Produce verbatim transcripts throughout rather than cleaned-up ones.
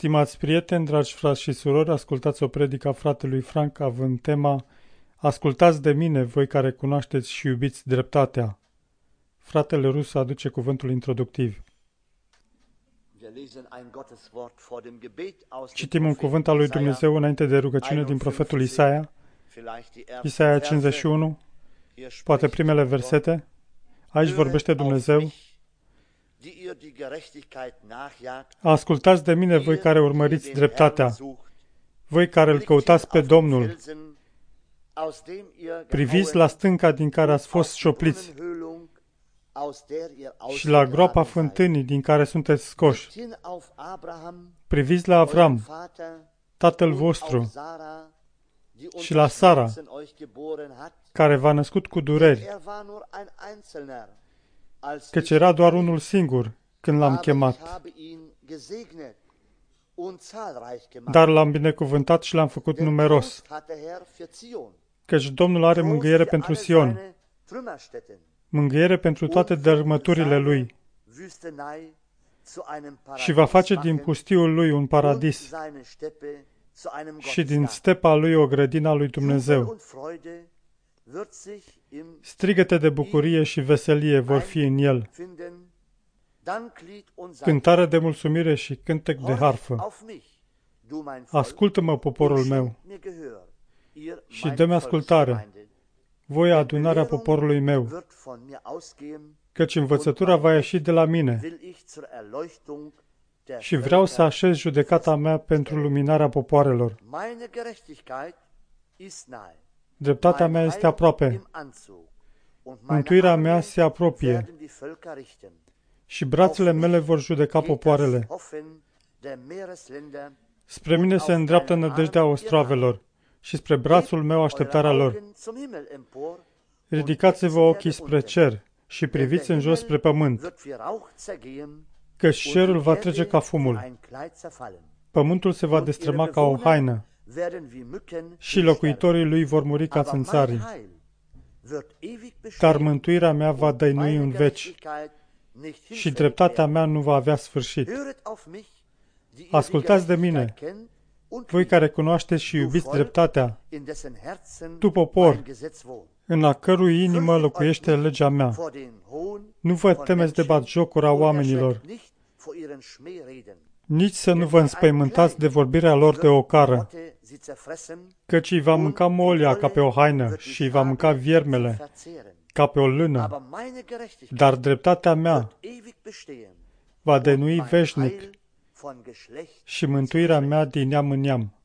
Stimați prieteni, dragi frați și surori, ascultați o predică a fratelui Frank având tema Ascultați de mine, voi care cunoașteți și iubiți dreptatea. Fratele rus aduce cuvântul introductiv. Citim un cuvânt al lui Dumnezeu înainte de rugăciune din profetul Isaia, Isaia cincizeci și unu, poate primele versete. Aici vorbește Dumnezeu: Ascultați de mine, voi care urmăriți dreptatea, voi care îl căutați pe Domnul. Priviți la stânca din care ați fost șopliți și la groapa fântânii din care sunteți scoși. Priviți la Avram, tatăl vostru, și la Sara, care v-a născut cu dureri, căci era doar unul singur când l-am chemat. Dar l-am binecuvântat și l-am făcut numeros, căci Domnul are mângâiere pentru Sion, mângâiere pentru toate dărâmăturile lui, și va face din pustiul lui un paradis și din stepa lui o grădină a lui Dumnezeu. Strigăte de bucurie și veselie vor fi în el, cântare de mulțumire și cântec de harfă. Ascultă-mă, poporul meu, și dă-mi ascultare, voi adunarea poporului meu, căci învățătura va ieși de la mine și vreau să așez judecata mea pentru luminarea popoarelor. Dreptatea mea este aproape, mântuirea mea se apropie și brațele mele vor judeca popoarele. Spre mine se îndreaptă nădejdea ostroavelor și spre brațul meu așteptarea lor. Ridicați-vă ochii spre cer și priviți în jos spre pământ, căci cerul va trece ca fumul, pământul se va destrăma ca o haină și locuitorii lui vor muri ca țânțarii. Dar mântuirea mea va dăinui în veci și dreptatea mea nu va avea sfârșit. Ascultați de mine, voi care cunoașteți și iubiți dreptatea, tu popor, în a cărui inimă locuiește legea mea. Nu vă temeți de batjocura oamenilor, nici să nu vă înspăimântați de vorbirea lor de ocară, căci îi va mânca molia ca pe o haină și îi va mânca viermele ca pe o lână, dar dreptatea mea va dăinui veșnic și mântuirea mea din neam în neam.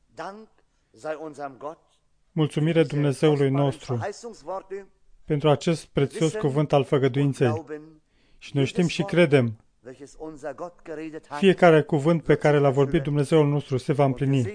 Mulțumire Dumnezeului nostru pentru acest prețios cuvânt al făgăduinței. Și noi știm și credem, fiecare cuvânt pe care l-a vorbit Dumnezeul nostru se va împlini.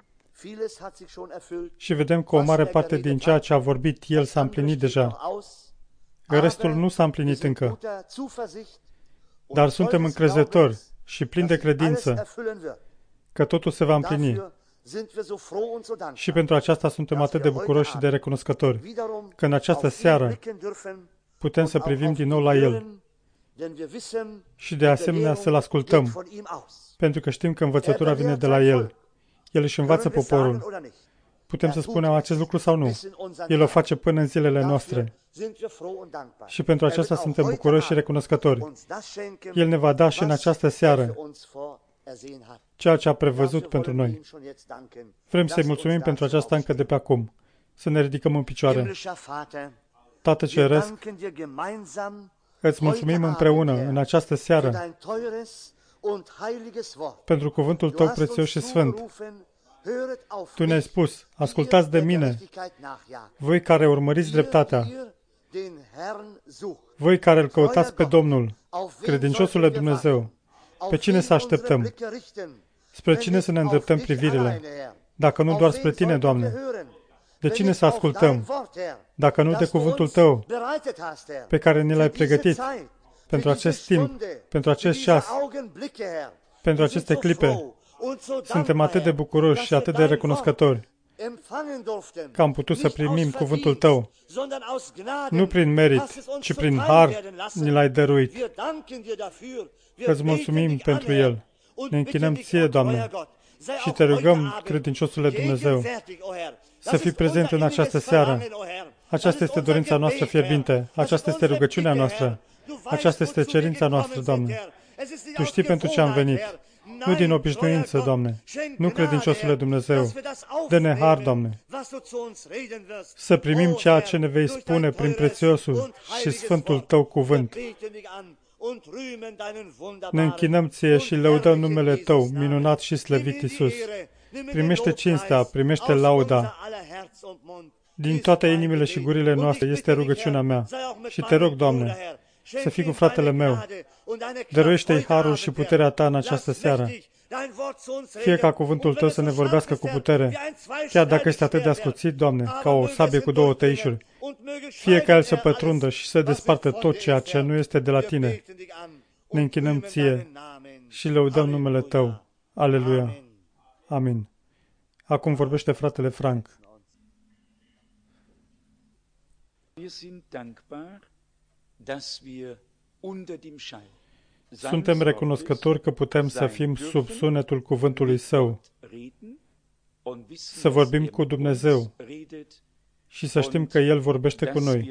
Și vedem că o mare parte din ceea ce a vorbit El s-a împlinit deja. Restul nu s-a împlinit încă. Dar suntem încrezători și plini de credință că totul se va împlini. Și pentru aceasta suntem atât de bucuroși și de recunoscători, că în această seară putem să privim din nou la El și de asemenea să-L ascultăm, pentru că știm că învățătura vine de la El. El își învață poporul. Putem să spunem acest lucru sau nu? El o face până în zilele noastre. Și pentru aceasta suntem bucuroși și recunoscători. El ne va da și în această seară ceea ce a prevăzut pentru noi. Vrem să-i mulțumim pentru aceasta încă de pe acum. Să ne ridicăm în picioare. Tată Ceresc, îți mulțumim împreună în această seară pentru cuvântul Tău prețios și sfânt. Tu ne-ai spus, ascultați de mine, voi care urmăriți dreptatea, voi care îl căutați pe Domnul, credinciosule Dumnezeu. Pe cine să așteptăm? Spre cine să ne îndreptăm privirile? Dacă nu doar spre Tine, Doamne. De cine să ascultăm? Dacă nu de cuvântul Tău, pe care ne l-ai pregătit pentru acest timp, pentru acest ceas, pentru aceste clipe. Suntem atât de bucuroși și atât de recunoscători că am putut să primim cuvântul Tău, nu prin merit, ci prin har ni l-ai dăruit. Îți mulțumim pentru el Ne închinăm Ție, Doamne, și Te rugăm, credinciosule Dumnezeu, să fii prezent în această seară. Aceasta este dorința noastră fierbinte. Aceasta este rugăciunea noastră. Aceasta este cerința noastră, Doamne. Tu știi pentru ce am venit. Nu din obișnuință, Doamne. Nu, credinciosule Dumnezeu. Dă-ne har, Doamne, să primim ceea ce ne vei spune prin prețiosul și sfântul Tău cuvânt. Ne închinăm Ție și lăudăm numele Tău, minunat și slăvit Iisus. Primește cinstea, primește lauda. Din toate inimile și gurile noastre este rugăciunea mea. Și Te rog, Doamne, să fii cu fratele meu. Dăruiește-i harul și puterea Ta în această seară. Fie ca cuvântul Tău să ne vorbească cu putere, chiar dacă este atât de ascuțit, Doamne, ca o sabie cu două tăișuri. Fie ca El să pătrundă și să despartă tot ceea ce nu este de la Tine. Ne închinăm Ție și lăudăm numele Tău. Aleluia. Amin. Acum vorbește fratele Frank. Suntem recunoscători că putem să fim sub sunetul cuvântului Său, să vorbim cu Dumnezeu și să știm că El vorbește cu noi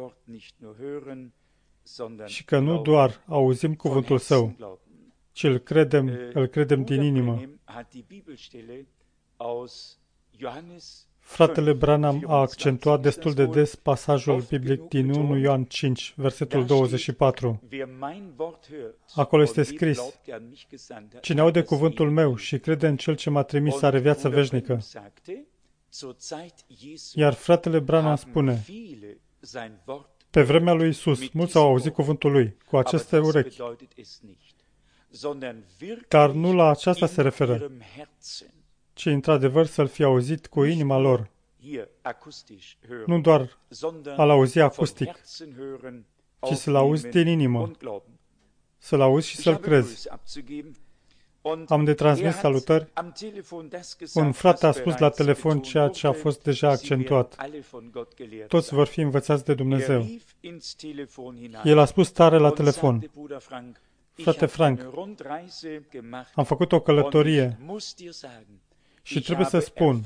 și că nu doar auzim cuvântul Său, ci îl credem, îl credem din inimă. Fratele Branham a accentuat destul de des pasajul biblic din unu Ioan cinci, versetul douăzeci și patru. Acolo este scris: cine aude cuvântul meu și crede în Cel ce m-a trimis are viață veșnică. Iar fratele Branham spune: pe vremea lui Iisus, mulți au auzit cuvântul lui cu aceste urechi, dar nu la aceasta se referă, ci într-adevăr să-l fi auzit cu inima lor. Nu doar a-l auzi acustic, ci să-l auzi din inimă, să-l auzi și să-l crezi. Am de transmis salutări. Un frate a spus la telefon ceea ce a fost deja accentuat. Toți vor fi învățați de Dumnezeu. El a spus tare la telefon: frate Frank, am făcut o călătorie și trebuie să spun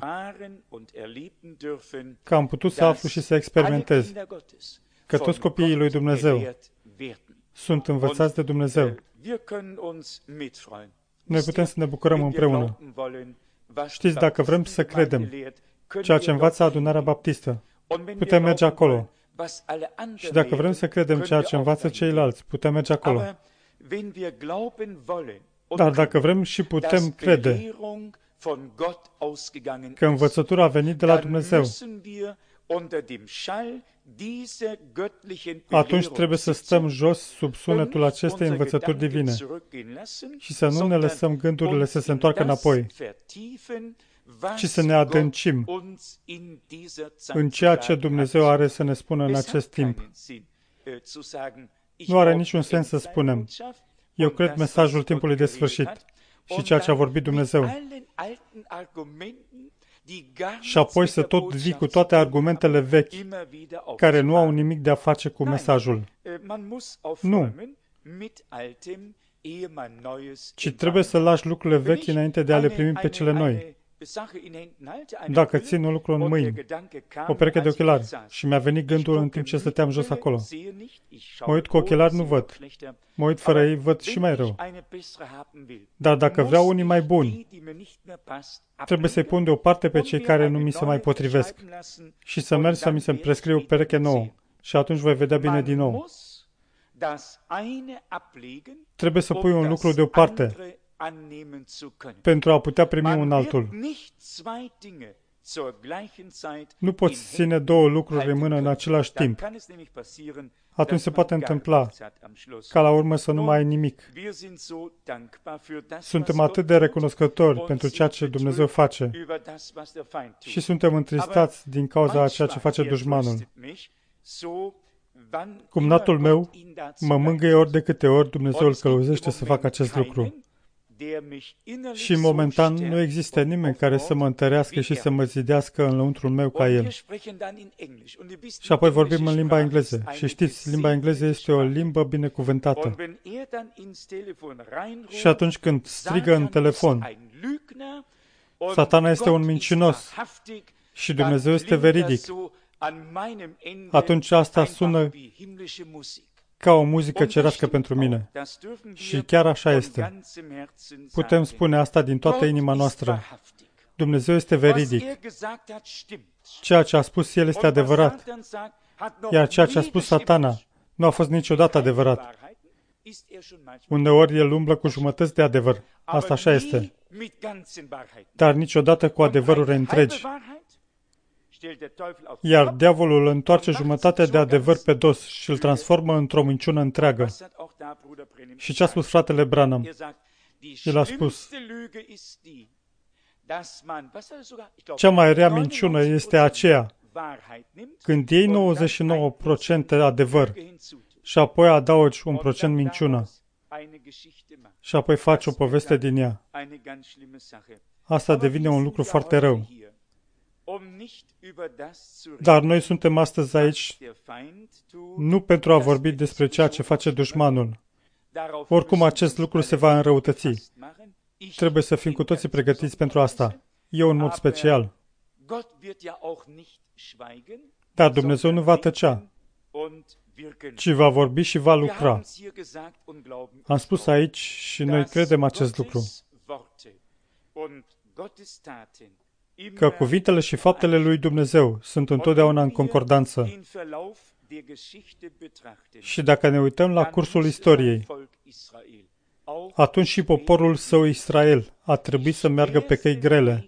că am putut să aflu și să experimentez că toți copiii lui Dumnezeu sunt învățați de Dumnezeu. Noi putem să ne bucurăm împreună. Știți, dacă vrem să credem ceea ce învață Adunarea Baptistă, putem merge acolo. Și dacă vrem să credem ceea ce învață ceilalți, putem merge acolo. Dar dacă vrem și putem crede că învățătura a venit de la Dumnezeu, atunci trebuie să stăm jos sub sunetul acestei învățături divine și să nu ne lăsăm gândurile să se întoarcă înapoi, ci să ne adâncim în ceea ce Dumnezeu are să ne spună în acest timp. Nu are niciun sens să spunem: eu cred mesajul timpului de sfârșit și ceea ce a vorbit Dumnezeu, și apoi să tot vii cu toate argumentele vechi care nu au nimic de a face cu mesajul. Nu. Ci trebuie să lași lucrurile vechi înainte de a le primi pe cele noi. Dacă țin un lucru în mâini, o pereche de ochelari, și mi-a venit gândul în timp ce stăteam jos acolo, mă uit cu ochelari, nu văd. Mă uit fără ei, văd și mai rău. Dar dacă vreau unii mai buni, trebuie să-i pun deoparte pe cei care nu mi se mai potrivesc și să merg să mi se prescrie o pereche nouă și atunci voi vedea bine din nou. Trebuie să pui un lucru deoparte pentru a putea primi un altul. Nu poți ține două lucruri în mână în același timp. Atunci se poate întâmpla ca la urmă să nu mai ai nimic. Suntem atât de recunoscători pentru ceea ce Dumnezeu face și suntem întristați din cauza a ceea ce face dușmanul. Cumnatul meu mă mângâie ori de câte ori Dumnezeu îl călăuzește să facă acest lucru. Și momentan nu există nimeni care să mă întărească și să mă zidească în lăuntrul meu ca el. Și apoi vorbim în limba engleză. Și știți, limba engleză este o limbă binecuvântată. Și atunci când strigă în telefon, Satana este un mincinos și Dumnezeu este veridic, atunci asta sună ca o muzică cerească pentru mine. Și chiar așa este. Putem spune asta din toată inima noastră. Dumnezeu este veridic. Ceea ce a spus El este adevărat. Iar ceea ce a spus Satana nu a fost niciodată adevărat. Uneori El umblă cu jumătăți de adevăr. Asta așa este. Dar niciodată cu adevăruri întregi. Iar diavolul întoarce jumătatea de adevăr pe dos și îl transformă într-o minciună întreagă. Și ce a spus fratele Branham? El a spus, cea mai rea minciună este aceea când iei nouăzeci și nouă la sută adevăr și apoi adaugi un procent minciună și apoi faci o poveste din ea. Asta devine un lucru foarte rău. Dar noi suntem astăzi aici nu pentru a vorbi despre ceea ce face dușmanul. Oricum acest lucru se va înrăutăți. Trebuie să fim cu toții pregătiți pentru asta. Eu în mod special. Dar Dumnezeu nu va tăcea, ci va vorbi și va lucra. Am spus aici și noi credem acest lucru, că cuvintele și faptele lui Dumnezeu sunt întotdeauna în concordanță. Și dacă ne uităm la cursul istoriei, atunci și poporul său Israel a trebuit să meargă pe căi grele.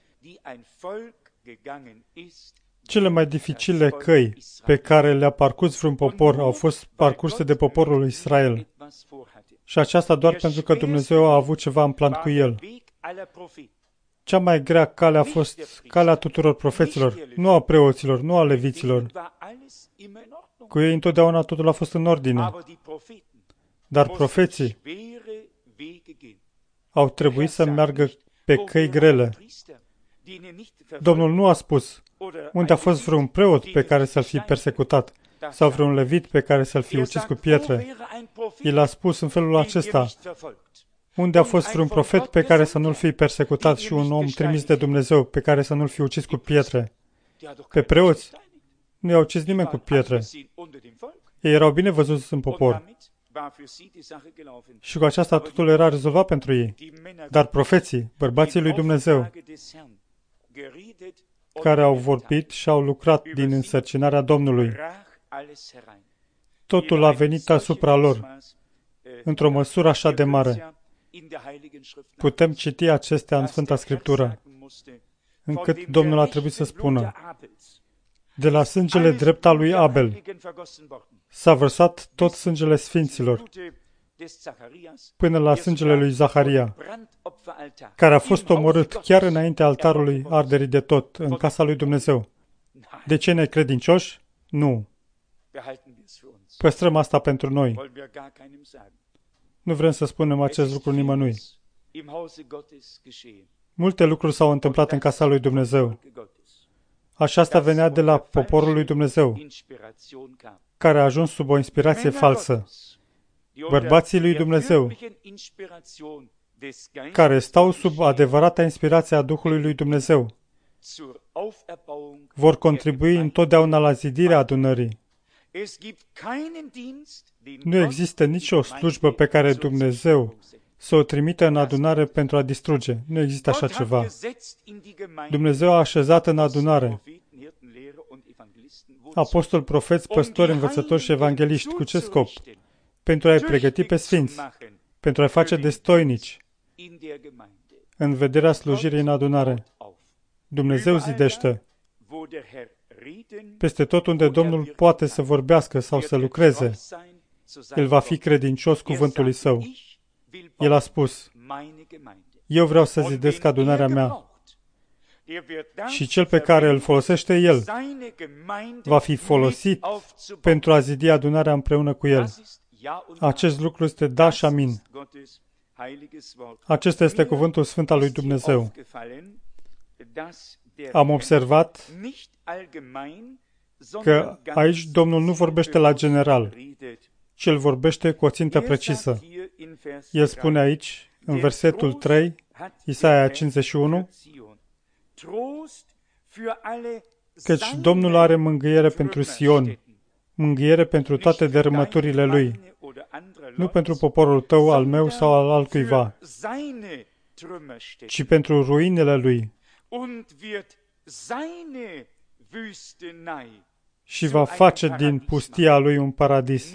Cele mai dificile căi pe care le-a parcurs vreun popor au fost parcurse de poporul Israel. Și aceasta doar pentru că Dumnezeu a avut ceva în plan cu el. Cea mai grea cale a fost calea tuturor profeților, nu a preoților, nu a leviților. Cu ei întotdeauna totul a fost în ordine. Dar profeții au trebuit să meargă pe căi grele. Domnul nu a spus unde a fost vreun preot pe care să-l fi persecutat sau vreun levit pe care să-l fi ucis cu pietre. El a spus în felul acesta, unde a fost vreun profet pe care să nu-l fi persecutat și un om trimis de Dumnezeu pe care să nu-l fi ucis cu pietre. Pe preoți nu i-a ucis nimeni cu pietre. Ei erau bine văzuți în popor. Și cu aceasta totul era rezolvat pentru ei. Dar profeții, bărbații lui Dumnezeu, care au vorbit și au lucrat din însărcinarea Domnului, totul a venit asupra lor, într-o măsură așa de mare. Putem citi acestea în Sfânta Scriptură, încât Domnul a trebuit să spună, de la sângele drept al lui Abel s-a vărsat tot sângele sfinților, până la sângele lui Zaharia, care a fost omorât chiar înaintea altarului arderii de tot, în casa lui Dumnezeu. De ce necredincioși? Nu. Păstrăm asta pentru noi. Nu vrem să spunem acest lucru nimănui. Multe lucruri s-au întâmplat în casa lui Dumnezeu. Așa asta venea de la poporul lui Dumnezeu, care a ajuns sub o inspirație falsă. Bărbații lui Dumnezeu, care stau sub adevărata inspirație a Duhului lui Dumnezeu, vor contribui întotdeauna la zidirea adunării. Nu există nicio slujbă pe care Dumnezeu să o trimită în adunare pentru a distruge. Nu există așa ceva. Dumnezeu a așezat în adunare apostoli, profeți, păstori, învățători și evangeliști. Cu ce scop? Pentru a-i pregăti pe sfinți, pentru a-i face destoinici în vederea slujirii în adunare. Dumnezeu zidește. Peste tot unde Domnul poate să vorbească sau să lucreze, El va fi credincios cuvântului Său. El a spus, eu vreau să zidesc adunarea mea. Și cel pe care îl folosește El va fi folosit pentru a zidi adunarea împreună cu El. Acest lucru este da și amin. Acesta este cuvântul sfânt al lui Dumnezeu. Am observat că aici Domnul nu vorbește la general, ci El vorbește cu o țintă precisă. El spune aici, în versetul trei, Isaia cincizeci și unu, căci Domnul are mângâiere pentru Sion, mângâiere pentru toate dărâmăturile Lui, nu pentru poporul tău, al meu sau al altcuiva, ci pentru ruinele Lui. Și va face din pustia Lui un paradis.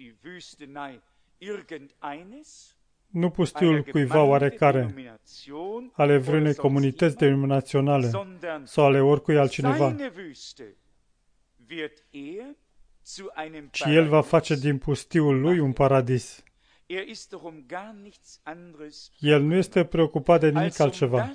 Nu pustiul cuiva oarecare, ale vreunei comunități denominaționale sau ale oricui altcineva, ci El va face din pustiul Lui un paradis. El nu este preocupat de nimic altceva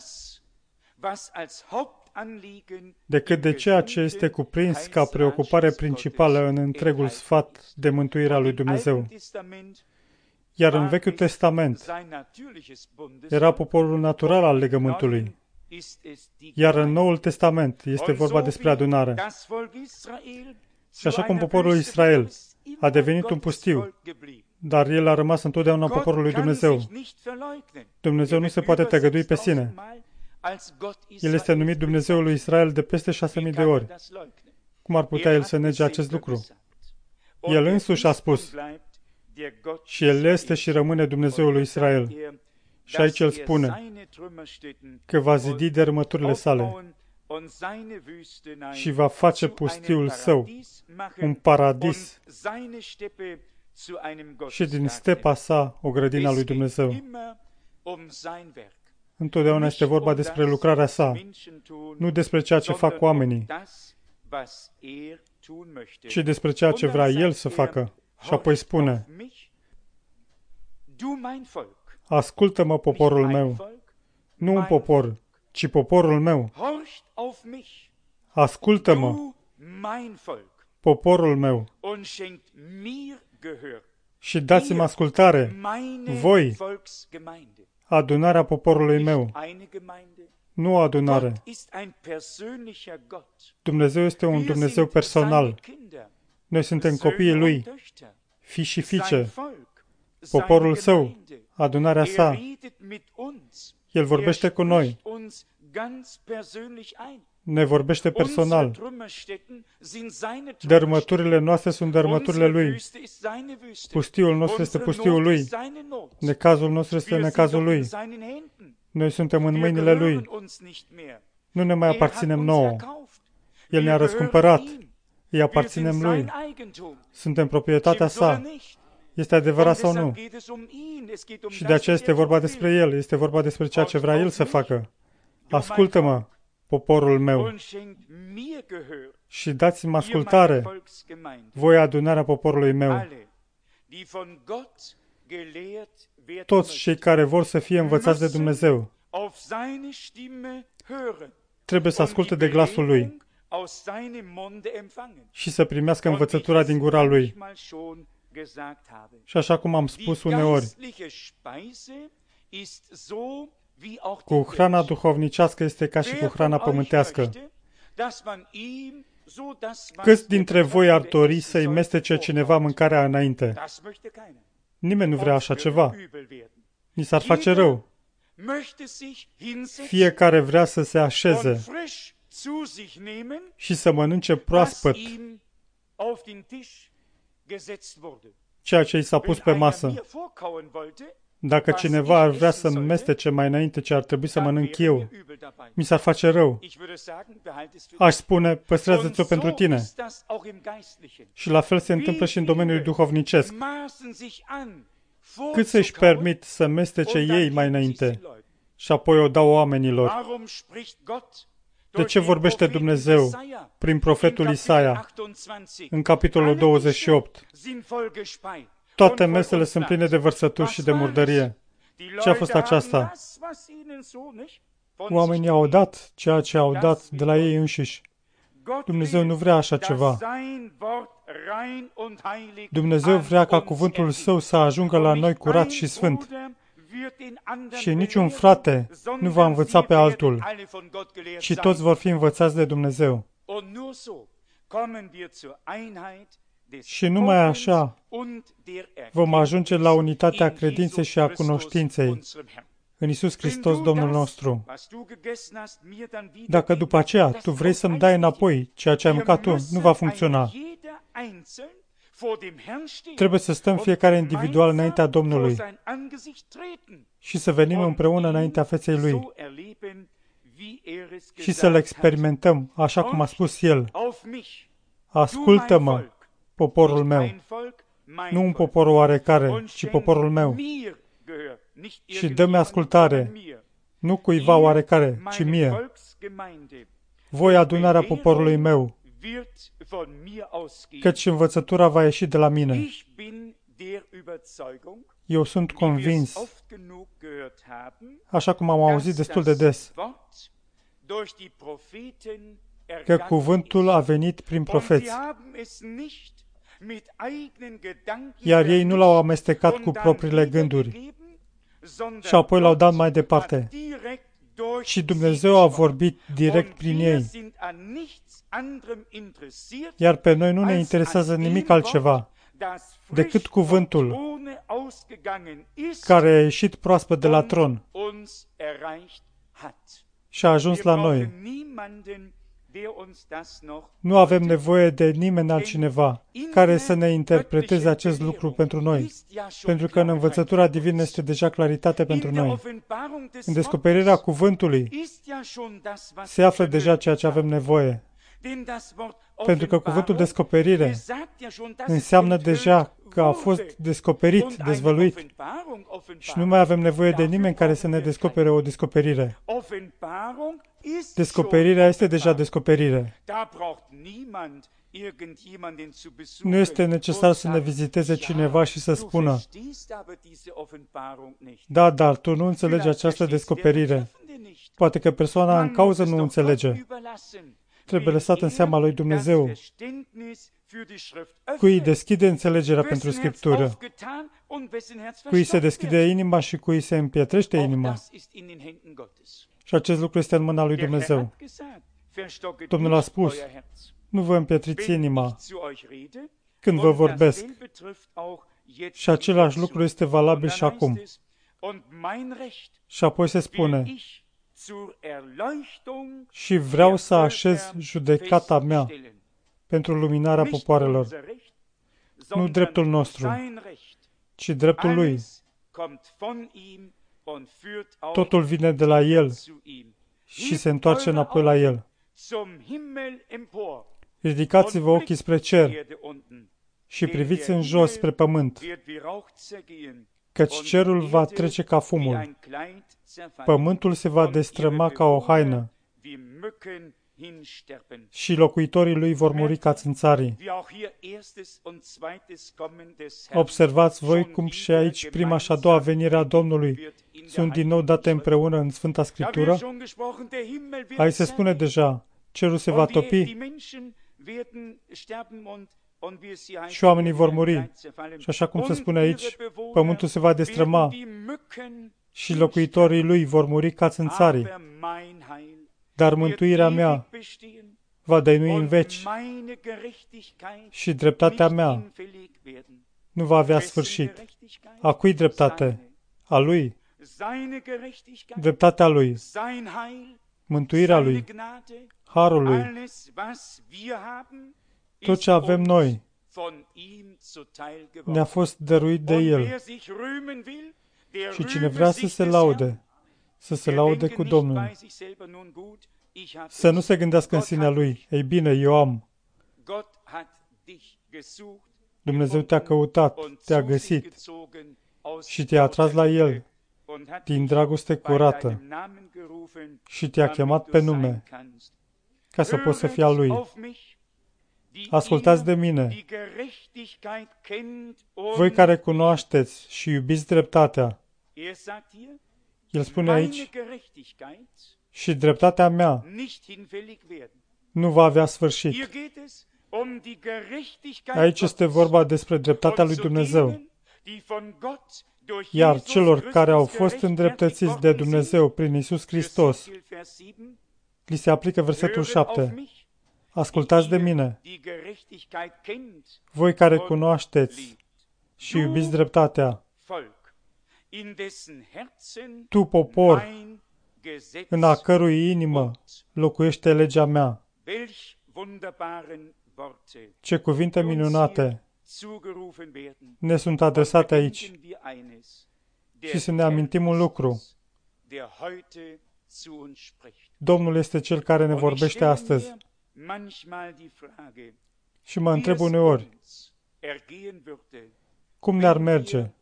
decât de ceea ce este cuprins ca preocupare principală în întregul sfat de mântuirea lui Dumnezeu. Iar în Vechiul Testament era poporul natural al legământului, iar în Noul Testament este vorba despre adunare. Și așa cum poporul Israel a devenit un pustiu, dar el a rămas întotdeauna poporul lui Dumnezeu. Dumnezeu nu se poate tăgădui pe sine. El este numit Dumnezeul lui Israel de peste șase mii de ori. Cum ar putea El să nege acest lucru? El însuși a spus, și El este și rămâne Dumnezeul lui Israel. Și aici El spune că va zidi dărâmăturile sale și va face pustiul său un paradis și din stepa sa o grădină a lui Dumnezeu. Întotdeauna este vorba despre lucrarea sa, nu despre ceea ce fac oamenii, ci despre ceea ce vrea El să facă. Și apoi spune, ascultă-mă, poporul meu, nu un popor, ci poporul meu. Ascultă-mă, poporul meu, și dați-mi ascultare, voi, adunarea poporului meu, nu o adunare. Dumnezeu este un Dumnezeu personal. Noi suntem copiii Lui, fii și fiice, poporul Său, adunarea sa. El vorbește cu noi, ne vorbește personal. Dărâmăturile noastre sunt dărâmăturile Lui. Pustiul nostru este pustiul Lui. Necazul nostru este necazul Lui. Noi suntem în mâinile Lui. Nu ne mai aparținem nouă. El ne-a răscumpărat. Îi aparținem Lui. Suntem proprietatea sa. Este adevărat sau nu? Și de aceea este vorba despre El. Este vorba despre ceea ce vrea El să facă. Ascultă-mă, poporul meu, și dați-mi ascultare, voi adunarea poporului meu. Toți cei care vor să fie învățați de Dumnezeu trebuie să asculte de glasul Lui și să primească învățătura din gura Lui. Și așa cum am spus uneori, cu hrana duhovnicească este ca și cu hrana pământească. Câți dintre voi ar dori să-i mestece cineva mâncarea înainte? Nimeni nu vrea așa ceva. Ni s-ar face rău. Fiecare vrea să se așeze și să mănânce proaspăt ceea ce i s-a pus pe masă. Dacă cineva ar vrea să-mi mestece mai înainte ce ar trebui să mănânc eu, mi s-ar face rău. Aș spune, păstrează-ți-o pentru tine. Și la fel se întâmplă și în domeniul duhovnicesc. Cât să-și permit să mestece ei mai înainte și apoi o dau oamenilor? De ce vorbește Dumnezeu prin profetul Isaia în capitolul douăzeci și opt? Toate mesele sunt pline de vărsături și de murdărie. Ce a fost aceasta? Oamenii au dat ceea ce au dat de la ei înșiși. Dumnezeu nu vrea așa ceva. Dumnezeu vrea ca cuvântul Său să ajungă la noi curat și sfânt. și niciun frate nu va învăța pe altul, ci toți vor fi învățați de Dumnezeu. Și numai așa vom ajunge la unitatea credinței și a cunoștinței în Iisus Hristos, Domnul nostru. Dacă după aceea tu vrei să-mi dai înapoi ceea ce ai mâncat tu, nu va funcționa. Trebuie să stăm fiecare individual înaintea Domnului și să venim împreună înaintea feței Lui și să-L experimentăm, așa cum a spus El. Ascultă-mă, poporul meu, nu un popor oarecare, ci poporul meu. Și dă-mi ascultare, nu cuiva oarecare, ci mie. Voi adunarea poporului meu, căci învățătura va ieși de la mine. Eu sunt convins, așa cum am auzit destul de des, că cuvântul a venit prin profeți, iar ei nu l-au amestecat cu propriile gânduri și apoi l-au dat mai departe. Și Dumnezeu a vorbit direct prin ei. Iar pe noi nu ne interesează nimic altceva decât cuvântul care a ieșit proaspăt de la tron și a ajuns la noi. Nu avem nevoie de nimeni altcineva care să ne interpreteze acest lucru pentru noi, pentru că în învățătura divină este deja claritate pentru noi. În descoperirea cuvântului se află deja ceea ce avem nevoie. Pentru că cuvântul descoperire înseamnă deja că a fost descoperit, dezvăluit. Și nu mai avem nevoie de nimeni care să ne descopere o descoperire. Descoperirea este deja descoperire. Nu este necesar să ne viziteze cineva și să spună: da, dar tu nu înțelegi această descoperire. Poate că persoana în cauză nu înțelege. Trebuie lăsat în seama lui Dumnezeu, cui deschide înțelegerea pentru Scriptură, cui se deschide inima și cui se împietrește inima. Și acest lucru este în mâna lui Dumnezeu. Domnul a spus: nu vă împietriți inima când vă vorbesc. Și același lucru este valabil și acum. Și apoi se spune: și vreau să așez judecata mea pentru luminarea popoarelor. Nu dreptul nostru, ci dreptul Lui. Totul vine de la El și se întoarce înapoi la El. Ridicați-vă ochii spre cer și priviți în jos spre pământ, căci cerul va trece ca fumul, pământul se va destrăma ca o haină și locuitorii lui vor muri ca țânțarii. Observați voi cum și aici prima și a doua venire a Domnului sunt din nou date împreună în Sfânta Scriptură. Aici se spune deja: cerul se va topi și oamenii vor muri. Și așa cum se spune aici, pământul se va destrăma și locuitorii lui vor muri ca țânțarii. Dar mântuirea mea va dăinui în veci și dreptatea mea nu va avea sfârșit. A cui dreptate? A Lui. Dreptatea Lui, mântuirea Lui, harul Lui, tot ce avem noi ne-a fost dăruit de El. Și cine vrea să se laude, să se laude cu Domnul. Să nu se gândească în sinea lui: ei bine, eu am. Dumnezeu te-a căutat, te-a găsit și te-a atras la El din dragoste curată și te-a chemat pe nume ca să poți să fii al Lui. Ascultați de mine, voi care cunoașteți și iubiți dreptatea. El spune aici: și dreptatea mea nu va avea sfârșit. Aici este vorba despre dreptatea lui Dumnezeu, Iar celor care au fost îndreptățiți de Dumnezeu prin Iisus Hristos, li se aplică versetul șapte. Ascultați de mine, voi care cunoașteți și iubiți dreptatea, tu, popor, în a cărui inimă locuiește legea mea. Ce cuvinte minunate ne sunt adresate aici. Și să ne amintim un lucru. Domnul este Cel care ne vorbește astăzi. Și mă întreb uneori, cum ne-ar merge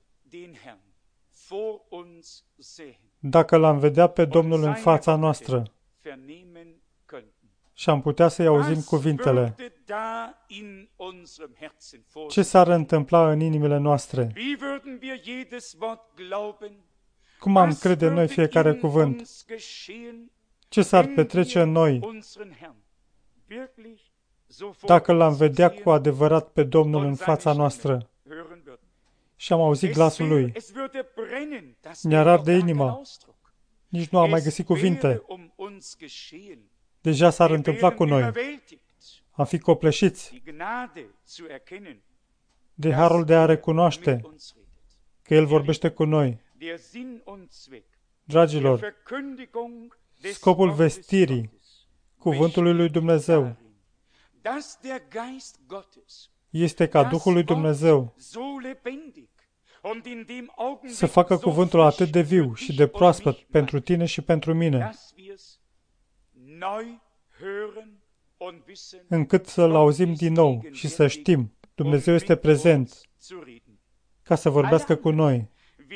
dacă l-am vedea pe Domnul în fața noastră și am putea să-i auzim cuvintele? Ce s-ar întâmpla în inimile noastre? Cum am crede noi fiecare cuvânt? Ce s-ar petrece în noi dacă l-am vedea cu adevărat pe Domnul în fața noastră și am auzit glasul Lui? Ne-ar arde inima. Nici nu am mai găsit cuvinte. Deja s-ar întâmpla cu noi. Am fi copleșiți de harul de a recunoaște că El vorbește cu noi. Dragilor, scopul vestirii cuvântului lui Dumnezeu este ca Duhul lui Dumnezeu să facă cuvântul atât de viu și de proaspăt pentru tine și pentru mine, încât să-L auzim din nou și să știm, Dumnezeu este prezent ca să vorbească cu noi.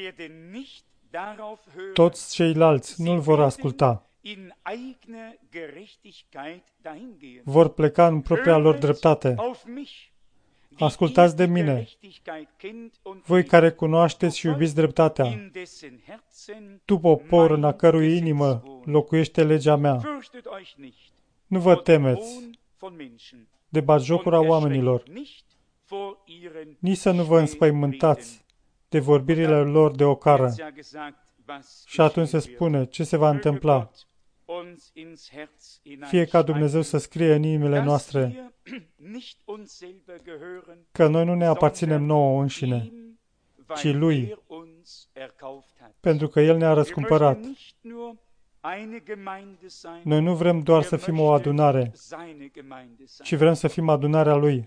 Toți ceilalți nu-L vor asculta. Vor pleca în propria lor dreptate. Ascultați de mine, voi care cunoașteți și iubiți dreptatea, tu, popor, în a cărui inimă locuiește legea mea. Nu vă temeți de batjocura oamenilor, nici să nu vă înspăimântați de vorbirile lor de ocară. Și atunci se spune ce se va întâmpla. Fie ca Dumnezeu să scrie în inimile noastre că noi nu ne aparținem nouă înșine, ci Lui, pentru că El ne-a răscumpărat. Noi nu vrem doar să fim o adunare, ci vrem să fim adunarea Lui.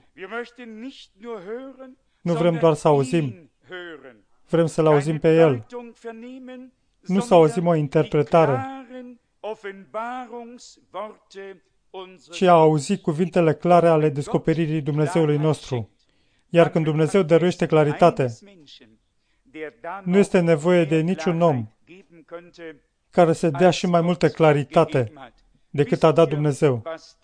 Nu vrem doar să auzim, vrem să-L auzim pe El. Nu să auzim o interpretare, ci a auzi cuvintele clare ale descoperirii Dumnezeului nostru. Iar când Dumnezeu dăruiește claritate, nu este nevoie de niciun om care să dea și mai multă claritate decât a dat Dumnezeu.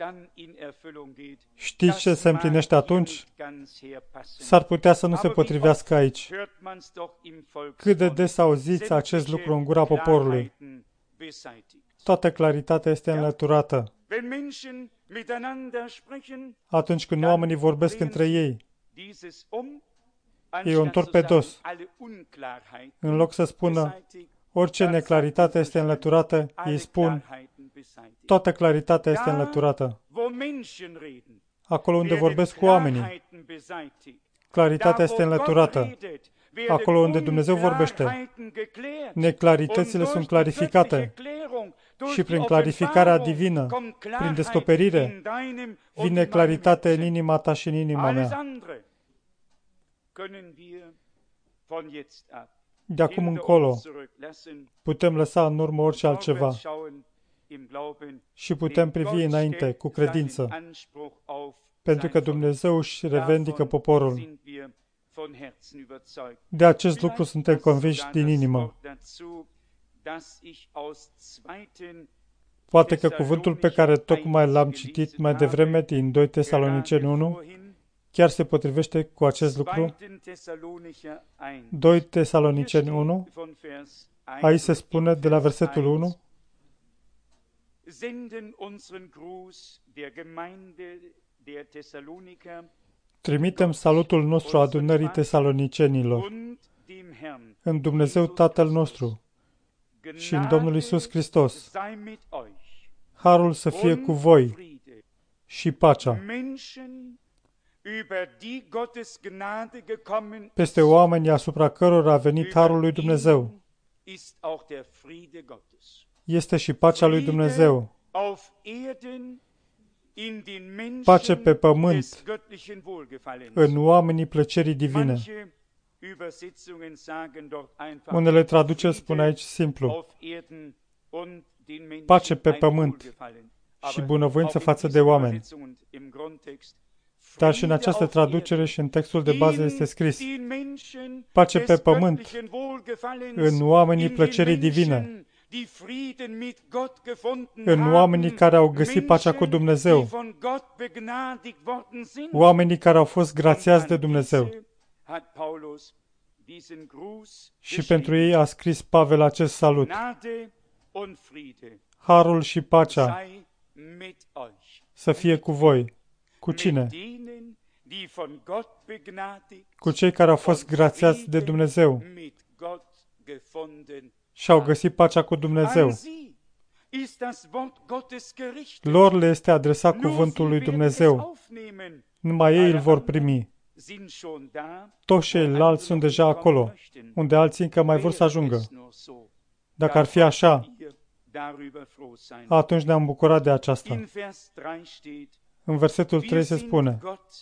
Știți ce se împlinește atunci? S-ar putea să nu se potrivească aici. Cât de des auziți acest lucru în gura poporului? Toată claritatea este înlăturată. Atunci când oamenii vorbesc între ei, ei o întorc pe dos. În loc să spună, orice neclaritate este înlăturată, ei spun, toată claritatea este înlăturată. Acolo unde vorbesc cu oamenii, claritatea este înlăturată. Acolo unde Dumnezeu vorbește, neclaritățile sunt clarificate. Și prin clarificarea divină, prin descoperire, vine claritate în inima ta și în inima mea. De acum încolo, putem lăsa în urmă orice altceva și putem privi înainte cu credință, pentru că Dumnezeu își revendică poporul. De acest lucru suntem convinși din inimă. Poate că cuvântul pe care tocmai l-am citit mai devreme din doi Tesaloniceni unu chiar se potrivește cu acest lucru. doi Tesaloniceni unu, aici se spune de la versetul unu, Trimitem salutul nostru adunării tesalonicenilor, în Dumnezeu Tatăl nostru și în Domnul Iisus Hristos. Harul să fie cu voi și pacea. Peste oamenii asupra cărora a venit harul lui Dumnezeu este și pacea lui Dumnezeu. Pace pe pământ în oamenii plăcerii divine. Unele traduceri spun aici simplu: pace pe pământ și bunăvoință față de oameni. Dar și în această traducere și în textul de bază este scris: pace pe pământ în oamenii plăcerii divine, în oamenii care au găsit pacea cu Dumnezeu, oamenii care au fost grațiați de Dumnezeu. Și pentru ei a scris Pavel acest salut: harul și pacea să fie cu voi. Cu cine? Cu cei care au fost grațiați de Dumnezeu și au găsit pacea cu Dumnezeu. Lor le este adresat cuvântul lui Dumnezeu. Numai ei îl vor primi. Toți ceilalți sunt deja acolo, unde alții încă mai vor să ajungă. Dacă ar fi așa, atunci ne-am bucurat de aceasta. În versetul trei se spune: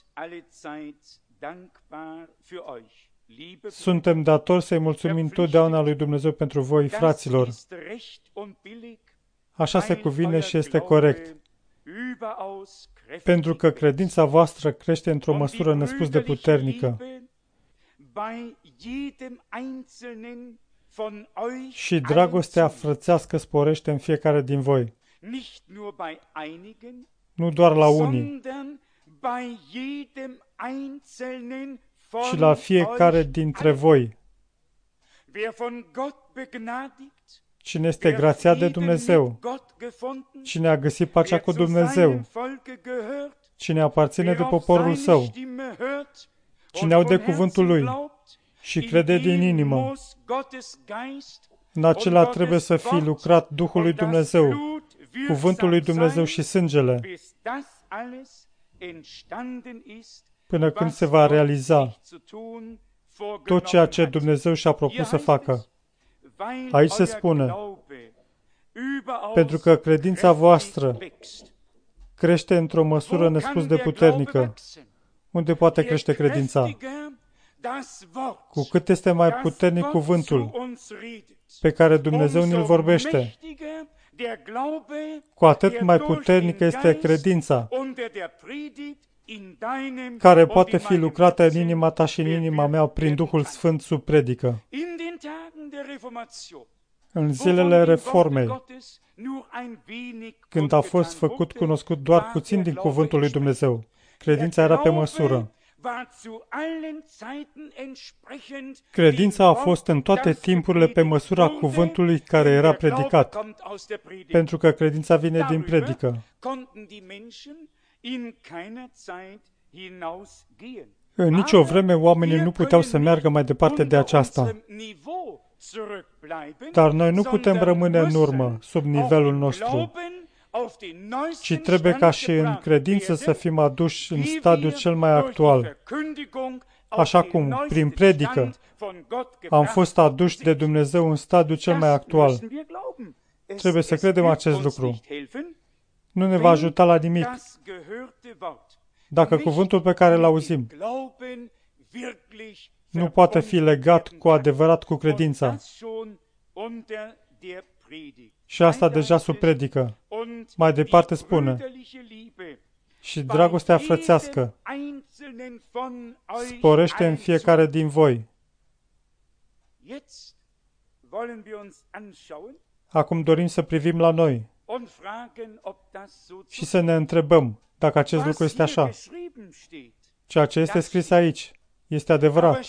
suntem datori să-i mulțumim totdeauna lui Dumnezeu pentru voi, fraților. Așa se cuvine și este corect, pentru că credința voastră crește într-o măsură nespus de puternică și dragostea frățească sporește în fiecare din voi. Nu doar la unii, ci la fiecare dintre voi. Cine este grațiat de Dumnezeu, cine a găsit pacea cu Dumnezeu, cine aparține de poporul său, cine aude cuvântul lui și crede din inimă, în acela trebuie să fie lucrat Duhul lui Dumnezeu, cuvântul lui Dumnezeu și sângele, până când se va realiza tot ceea ce Dumnezeu și-a propus să facă. Aici se spune: pentru că credința voastră crește într-o măsură nespus de puternică. Unde poate crește credința? Cu cât este mai puternic cuvântul pe care Dumnezeu ne-l vorbește, cu atât mai puternică este credința care poate fi lucrată în inima ta și în inima mea prin Duhul Sfânt sub predică. În zilele Reformei, când a fost făcut cunoscut doar puțin din cuvântul lui Dumnezeu, credința era pe măsură. Credința a fost în toate timpurile pe măsura cuvântului care era predicat, pentru că credința vine din predică. În nicio vreme oamenii nu puteau să meargă mai departe de aceasta. Dar noi nu putem rămâne în urmă, sub nivelul nostru, ci trebuie ca și în credință să fim aduși în stadiul cel mai actual. Așa cum, prin predică, am fost aduși de Dumnezeu în stadiul cel mai actual. Trebuie să credem acest lucru. Nu ne va ajuta la nimic dacă cuvântul pe care îl auzim nu poate fi legat cu adevărat cu credința. Și asta deja sub predică. Mai departe spune: și dragostea frățească sporește în fiecare din voi. Acum dorim să privim la noi și să ne întrebăm dacă acest lucru este așa. Ceea ce este scris aici este adevărat.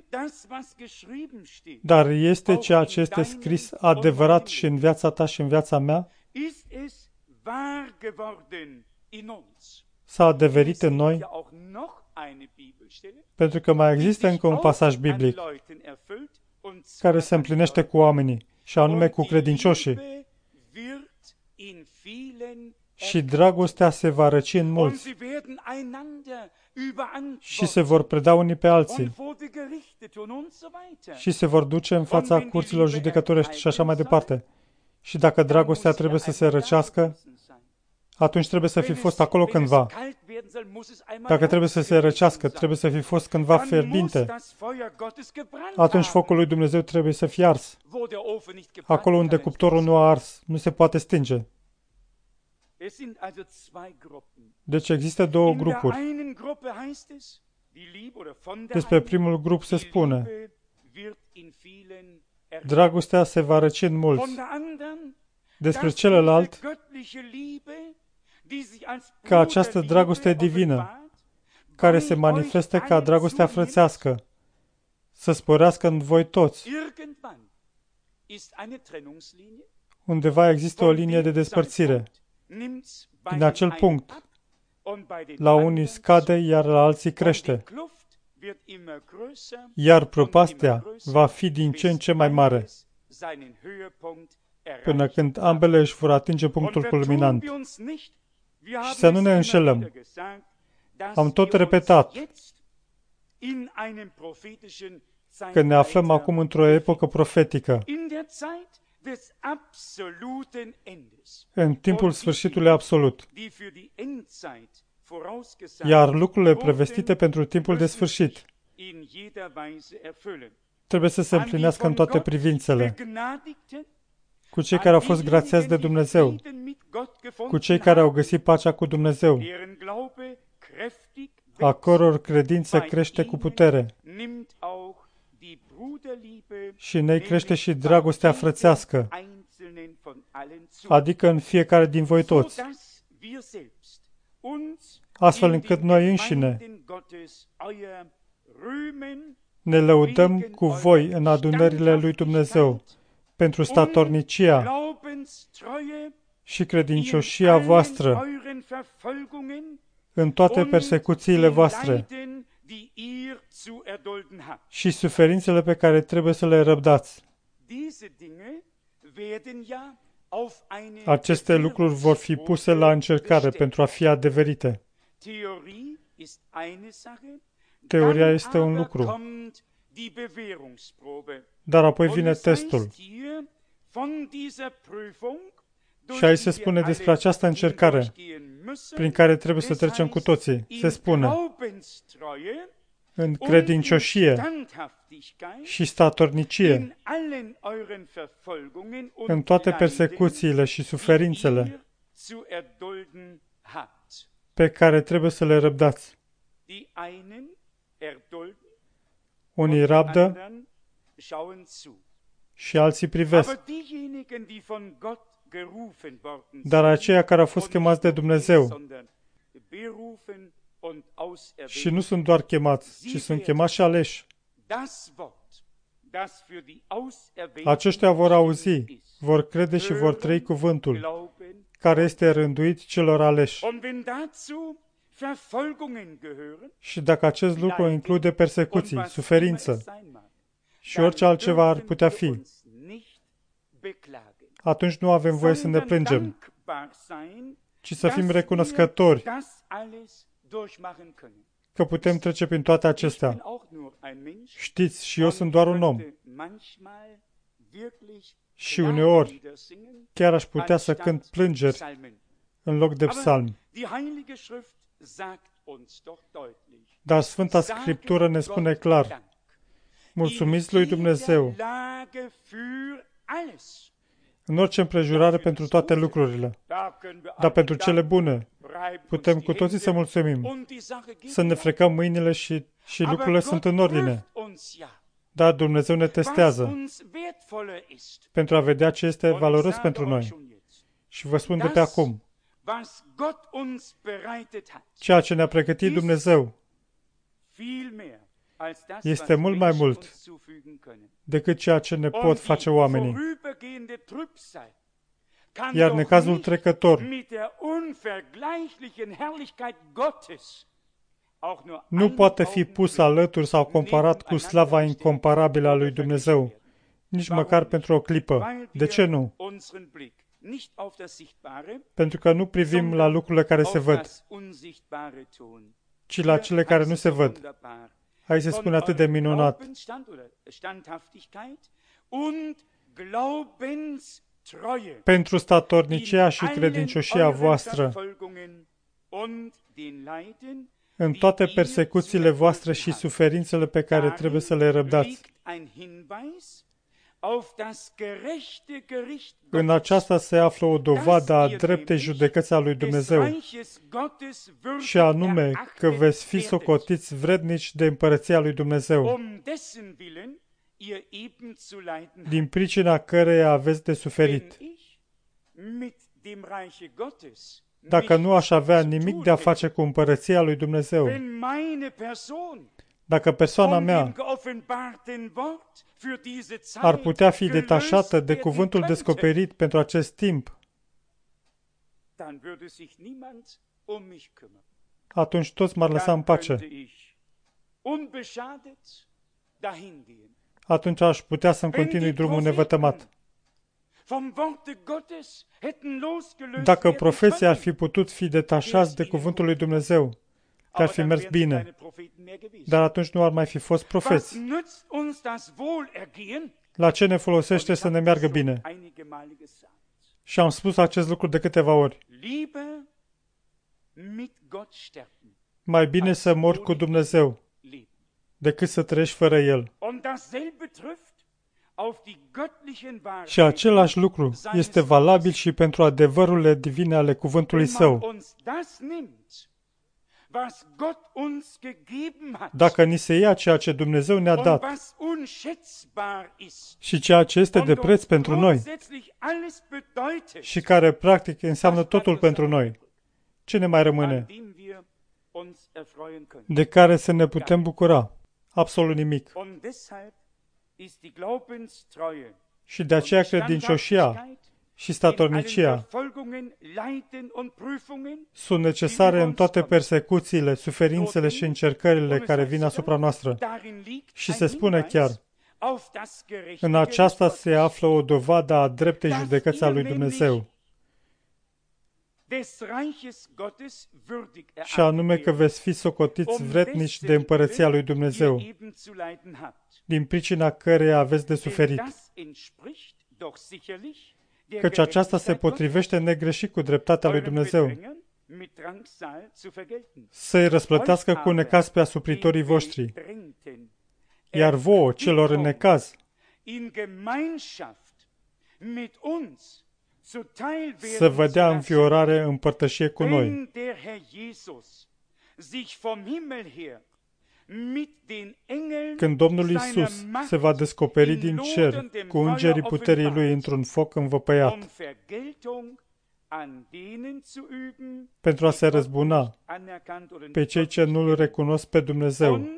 Dar este ceea ce este scris adevărat și în viața ta și în viața mea? S-a adeverit în noi? Pentru că mai există încă un pasaj biblic care se împlinește cu oamenii, și anume cu credincioșii. Și dragostea se va răci în mulți și se vor preda unii pe alții și se vor duce în fața curților judecătorești și așa mai departe. Și dacă dragostea trebuie să se răcească, atunci trebuie să fi fost acolo cândva. Dacă trebuie să se răcească, trebuie să fi fost cândva fierbinte. Atunci focul lui Dumnezeu trebuie să fie ars. Acolo unde cuptorul nu a ars, nu se poate stinge. Deci există două grupuri. Despre primul grup se spune: dragostea se va răci în mulți. Despre celălalt, că această dragoste divină, care se manifestă ca dragostea frățească, să sporească în voi toți. Undeva există o linie de despărțire. Din acel punct, la unii scade, iar la alții crește. Iar prăpastia va fi din ce în ce mai mare, până când ambele își vor atinge punctul culminant. Și să nu ne înșelăm. Am tot repetat că ne aflăm acum într-o epocă profetică, în timpul sfârșitului absolut, iar lucrurile prevestite pentru timpul de sfârșit trebuie să se împlinească în toate privințele. Cu cei care au fost grațiați de Dumnezeu, cu cei care au găsit pacea cu Dumnezeu, a căror credință crește cu putere, și în ei crește și dragostea frățească, adică în fiecare din voi toți, astfel încât noi înșine ne lăudăm cu voi în adunările lui Dumnezeu pentru statornicia și credincioșia voastră în toate persecuțiile voastre și suferințele pe care trebuie să le răbdați. Aceste lucruri vor fi puse la încercare pentru a fi adeverite. Teoria este un lucru, dar apoi vine testul. Și aici se spune despre această încercare prin care trebuie să trecem cu toții. Se spune: în credincioșie și statornicie, în toate persecuțiile și suferințele pe care trebuie să le răbdați. Unii rabdă și alții privesc. Dar aceia care au fost chemați de Dumnezeu și nu sunt doar chemați, ci sunt chemați și aleși, aceștia vor auzi, vor crede și vor trăi cuvântul care este rânduit celor aleși. Și dacă acest lucru include persecuții, suferință și orice altceva ar putea fi, atunci nu avem voie să ne plângem, ci să fim recunoscători că putem trece prin toate acestea. Știți, și eu sunt doar un om. Și uneori chiar aș putea să cânt plângeri în loc de psalmi. Dar Sfânta Scriptură ne spune clar: mulțumiți lui Dumnezeu în orice împrejurare pentru toate lucrurile. Dar pentru cele bune putem cu toții să mulțumim, să ne frecăm mâinile și, și lucrurile sunt în ordine. Dar Dumnezeu ne testează pentru a vedea ce este valoros pentru noi. Și vă spun de pe acum, ceea ce ne-a pregătit Dumnezeu este mult mai mult decât ceea ce ne pot face oamenii. Iar necazul trecător nu poate fi pus alături sau comparat cu slava incomparabilă a lui Dumnezeu, nici măcar pentru o clipă. De ce nu? Pentru că nu privim la lucrurile care se văd, ci la cele care nu se văd. Aici se spune atât de minunat. Pentru statornicia și credincioșia voastră, în toate persecuțiile voastre și suferințele pe care trebuie să le răbdați. În aceasta se află o dovadă a dreptei judecăți a lui Dumnezeu, și anume că veți fi socotiți vrednici de împărăția lui Dumnezeu, din pricina căreia aveți de suferit. Dacă nu aș avea nimic de a face cu împărăția lui Dumnezeu, dacă persoana mea ar putea fi detașată de cuvântul descoperit pentru acest timp, atunci toți m-ar lăsa în pace. Atunci aș putea să-mi continui drumul nevătămat. Dacă profeții ar fi putut fi detașați de cuvântul lui Dumnezeu, ar fi mers bine, dar atunci nu ar mai fi fost profeți. La ce ne folosește să ne meargă bine? Și am spus acest lucru de câteva ori. Mai bine să mori cu Dumnezeu decât să trăiești fără El. Și același lucru este valabil și pentru adevărurile divine ale cuvântului Său. Dacă ni se ia ceea ce Dumnezeu ne-a dat și ceea ce este de preț pentru noi și care practic înseamnă totul pentru noi, ce ne mai rămâne? De care să ne putem bucura? Absolut nimic. Și de aceea credincioșia și statornicia sunt necesare în toate persecuțiile, suferințele și încercările care vin asupra noastră. Și se spune chiar, în aceasta se află o dovadă a dreptei judecăți a lui Dumnezeu, și anume că veți fi socotiți vrednici de împărăția lui Dumnezeu, din pricina căreia aveți de suferit. Căci aceasta se potrivește negreșit cu dreptatea lui Dumnezeu, să-i răsplătească cu necaz pe asupritorii voștri, iar vouă, celor în necaz, să vă dea înfiorare în părtășie cu noi. Când Domnul Iisus se va descoperi din cer cu îngerii puterii Lui într-un foc învăpăiat, pentru a se răzbuna pe cei ce nu-L recunosc pe Dumnezeu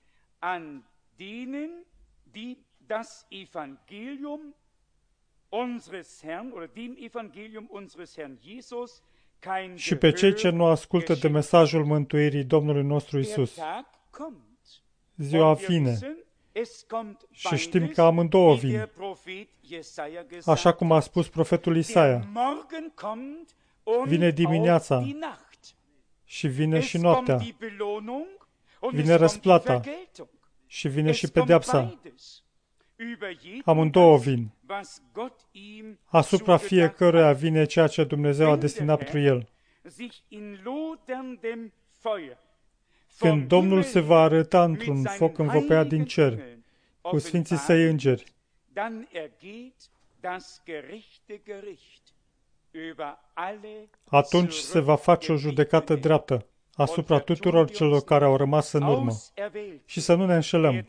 și pe cei ce nu ascultă de mesajul mântuirii Domnului nostru Iisus. Ziua vine și știm că amândouă vin, așa cum a spus profetul Isaia. Vine dimineața și vine și noaptea, vine răsplata și vine și pedeapsa. Amândouă vin. Asupra fiecăruia vine ceea ce Dumnezeu a destinat pentru el. Când Domnul se va arăta într-un foc învăpăiat din cer, cu sfinții săi îngeri, atunci se va face o judecată dreaptă asupra tuturor celor care au rămas în urmă. Și să nu ne înșelăm.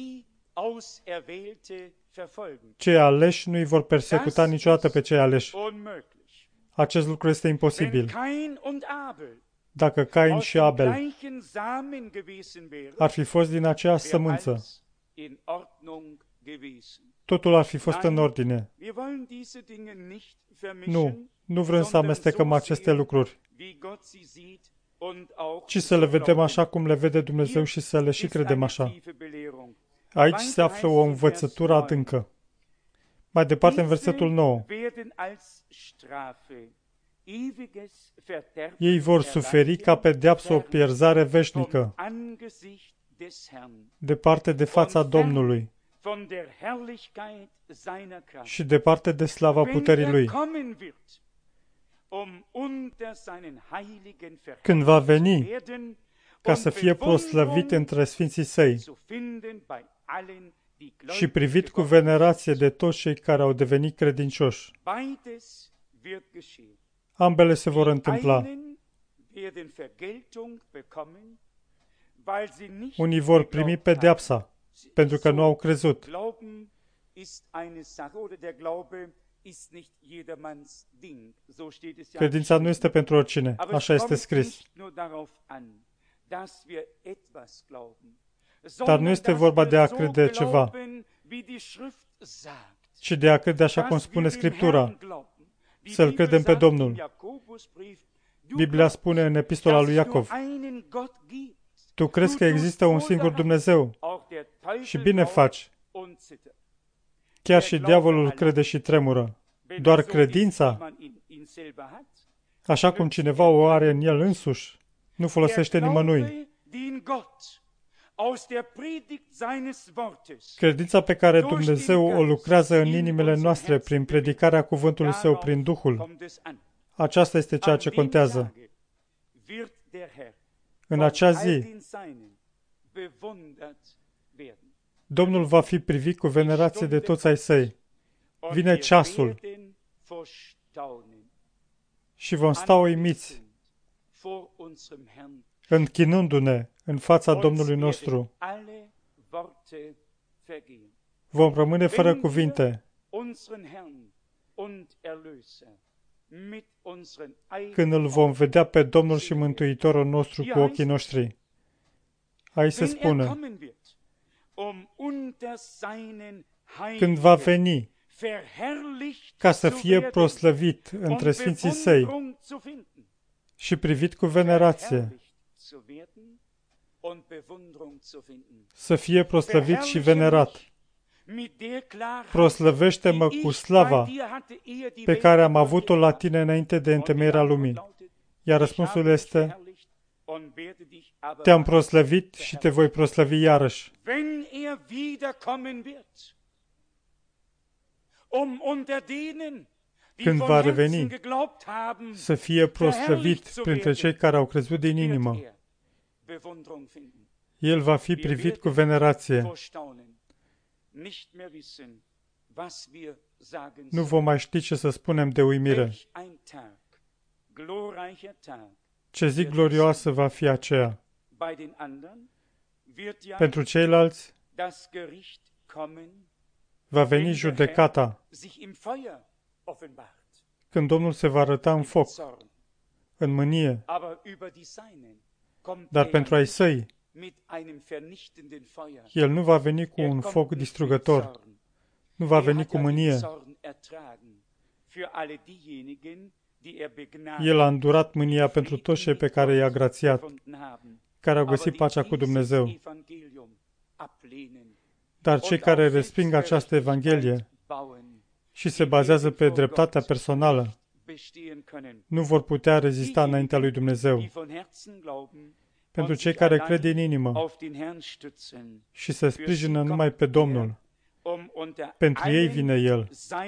Cei aleși nu îi vor persecuta niciodată pe cei aleși. Acest lucru este imposibil. Dacă Cain și Abel ar fi fost din aceeași sămânță, totul ar fi fost în ordine. Nu, nu vrem să amestecăm aceste lucruri, ci să le vedem așa cum le vede Dumnezeu și să le și credem așa. Aici se află o învățătură adâncă. Mai departe, în versetul nouă. Ei vor suferi ca pedeapsă o pierzare veșnică, departe de fața Domnului și departe de slava puterii Lui. Când va veni ca să fie proslăvit între Sfinții Săi și privit cu venerație de toți cei care au devenit credincioși. Ambele se vor întâmpla. Unii vor primi pedeapsa, pentru că nu au crezut. Credința nu este pentru oricine, așa este scris. Dar nu este vorba de a crede ceva, ci de a crede așa cum spune Scriptura, să-L credem pe Domnul. Biblia spune în epistola lui Iacov, tu crezi că există un singur Dumnezeu și bine faci. Chiar și diavolul crede și tremură. Doar credința, așa cum cineva o are în el însuși, nu folosește nimănui. Credința pe care Dumnezeu o lucrează în inimile noastre prin predicarea cuvântului Său, prin Duhul, aceasta este ceea ce contează. În acea zi, Domnul va fi privit cu venerație de toți ai Săi. Vine ceasul și vom sta uimiți, închinându-ne în fața Domnului nostru. Vom rămâne fără cuvinte când îl vom vedea pe Domnul și Mântuitorul nostru cu ochii noștri. Aici se spune, când va veni ca să fie proslăvit între Sfinții Săi și privit cu venerație, să fie proslăvit și venerat. Proslăvește-mă cu slava pe care am avut-o la tine înainte de întemeierea lumii. Iar răspunsul este, te-am proslăvit și te voi proslăvi iarăși. Când va reveni, să fie proslăvit printre cei care au crezut din inimă. El va fi privit cu venerație. Nu vom mai ști ce să spunem de uimire. Ce zi glorioasă va fi aceea. Pentru ceilalți va veni judecata, când Domnul se va arăta în foc, în mânie. Dar pentru ai Săi, El nu va veni cu un foc distrugător, nu va veni cu mânie. El a îndurat mânia pentru toți cei pe care i-a grațiat, care au găsit pacea cu Dumnezeu. Dar cei care resping această Evanghelie și se bazează pe dreptatea personală, nu vor putea rezista înaintea lui Dumnezeu. Pentru cei care cred din inimă și se sprijină numai pe Domnul, pentru ei vine El,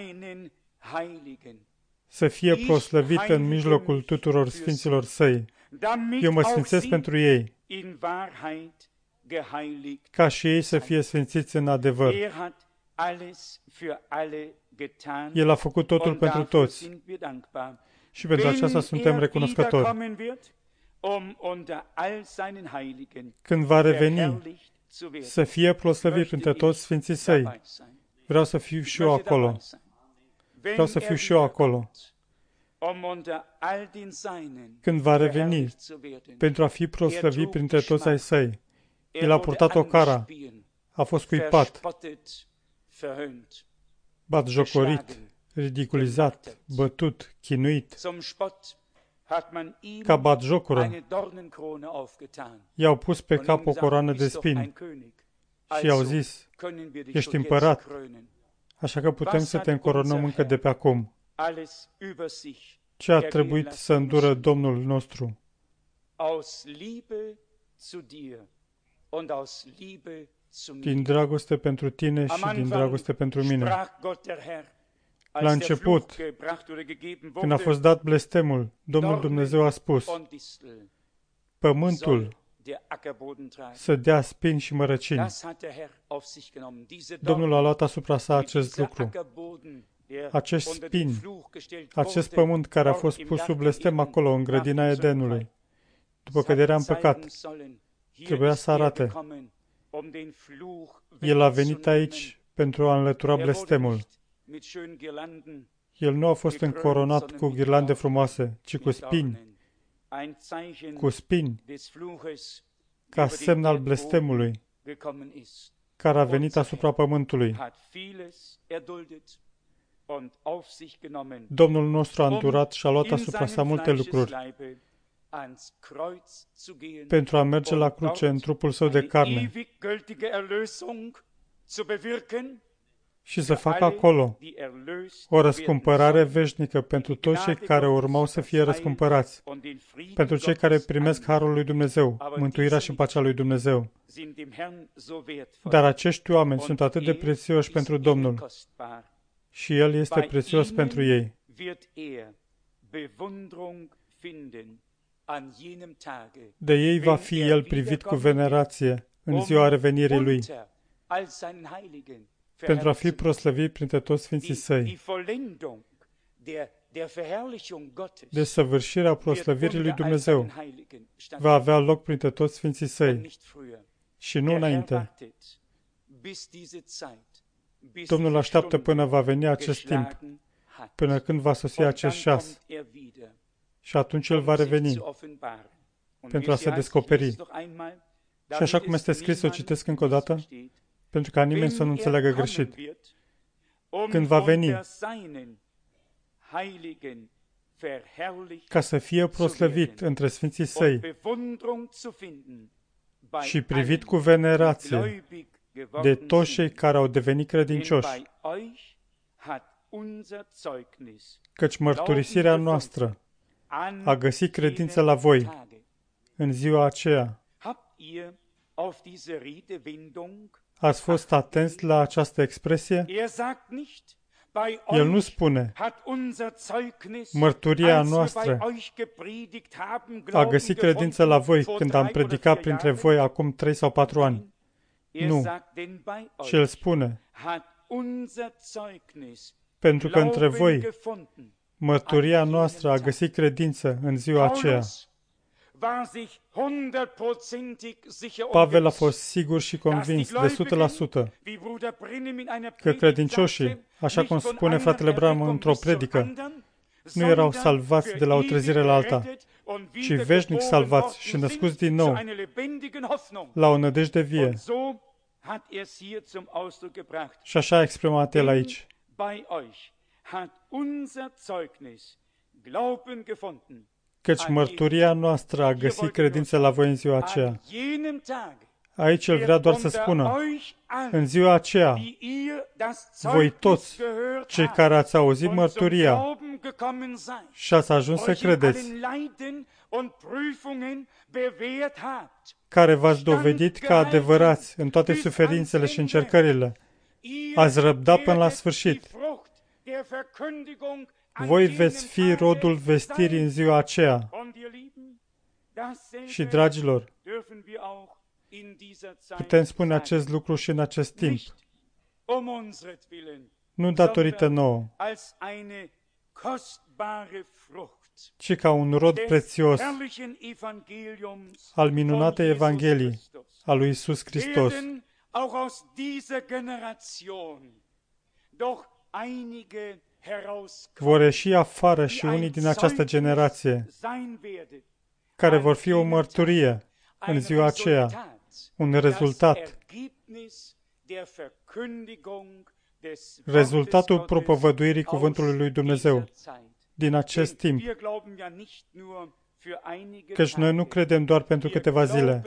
să fie proslăvit în mijlocul tuturor sfinților Săi. Eu mă sfințesc pentru ei, ca și ei să fie sfințiți în adevăr. El a făcut totul pentru toți și pentru aceasta suntem recunoscători. Când va reveni, să fie proslăvit între toți sfinții Săi. Vreau să fiu și eu acolo. Vreau să fiu și eu acolo. Când va reveni, pentru a fi proslăvit printre toți ai Săi, El a purtat o cara, a fost cuipat, batjocorit, ridiculizat, bătut, chinuit. ca batjocură, i-au pus pe cap o coroană de spini și i-au zis, ești împărat, așa că putem să te încoronăm încă de pe acum. Ce a trebuit să îndură Domnul nostru? Din dragoste pentru tine și din dragoste pentru mine. La început, când a fost dat blestemul, Domnul Dumnezeu a spus, pământul să dea spini și mărăcini. Domnul a luat asupra sa acest lucru. Acest spini, acest pământ care a fost pus sub blestem acolo, în grădina Edenului, după căderea în păcat, trebuia să arate. El a venit aici pentru a înlătura blestemul. El nu a fost încoronat cu ghirlande frumoase, ci cu spini, cu spini, ca semn al blestemului, care a venit asupra pământului. Domnul nostru a îndurat și a luat asupra sa multe lucruri pentru a merge la cruce în trupul său de carne și să facă acolo o răscumpărare veșnică pentru toți cei care urmau să fie răscumpărați, pentru cei care primesc harul lui Dumnezeu, mântuirea și pacea lui Dumnezeu. Dar acești oameni sunt atât de prețioși pentru Domnul și El este prețios pentru ei. De ei va fi El privit cu venerație în ziua revenirii Lui, pentru a fi proslăvit printre toți Sfinții Săi. Desăvârșirea proslăvirii lui Dumnezeu va avea loc printre toți Sfinții Săi și nu înainte. Domnul așteaptă până va veni acest timp, până când va sosi acest ceas. Și atunci El va reveni pentru a se descoperi. Și așa cum este scris, o citesc încă o dată, pentru ca nimeni să nu înțeleagă greșit. Când va veni, ca să fie proslăvit între Sfinții Săi și privit cu venerație de toți cei care au devenit credincioși, căci mărturisirea noastră a găsit credință la voi în ziua aceea. Ați fost atenți la această expresie? El nu spune, mărturia noastră a găsit credință la voi când am predicat printre voi acum trei sau patru ani. Nu. Și El spune, pentru că între voi mărturia noastră a găsit credință în ziua aceea. Pavel a fost sigur și convins de o sută la sută că credincioșii, așa cum spune fratele Branham într-o predică, nu erau salvați de la o trezire la alta, ci veșnic salvați și născuți din nou la o nădejde vie. Și așa a exprimat el aici. Căci mărturia noastră a găsit credință la voi în ziua aceea. Aici el vrea doar să spună, în ziua aceea, voi toți, cei care ați auzit mărturia și ați ajuns să credeți, care v-ați dovedit ca adevărați în toate suferințele și încercările, ați răbdat până la sfârșit. Voi veți fi rodul vestirii în ziua aceea. Și, dragilor, putem spune acest lucru și în acest timp. Nu datorită nouă, ci ca un rod prețios al minunatei Evangheliei a lui Iisus Hristos. Vor ieși afară și unii din această generație, care vor fi o mărturie în ziua aceea, un rezultat, rezultatul propovăduirii cuvântului lui Dumnezeu din acest timp, căci noi nu credem doar pentru câteva zile.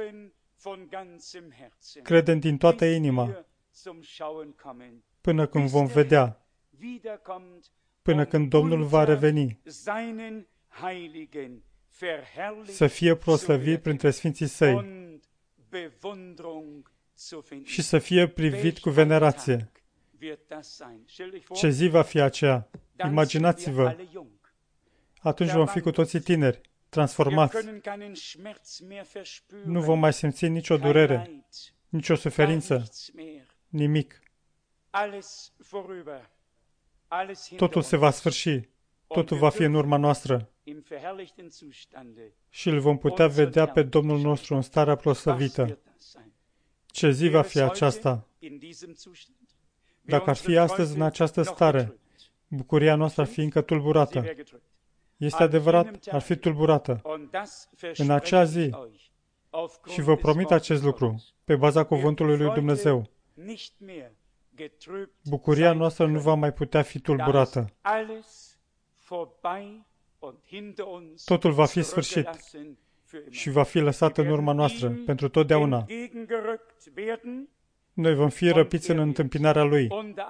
Credem din toată inima, până când vom vedea, până când Domnul va reveni, să fie proslăvit printre Sfinții Săi și să fie privit cu venerație. Ce zi va fi aceea? Imaginați-vă! Atunci vom fi cu toții tineri, transformați. Nu vom mai simți nicio durere, nicio suferință, nimic. Totul se va sfârși, totul va fi în urma noastră și îl vom putea vedea pe Domnul nostru în starea proslăvită. Ce zi va fi aceasta? Dacă ar fi astăzi în această stare, bucuria noastră ar fi încă tulburată. Este adevărat, ar fi tulburată. În acea zi, și vă promit acest lucru, pe baza cuvântului lui Dumnezeu, bucuria noastră nu va mai putea fi tulburată. Totul va fi sfârșit și va fi lăsat în urma noastră pentru totdeauna. Noi vom fi răpiți în întâmpinarea Lui,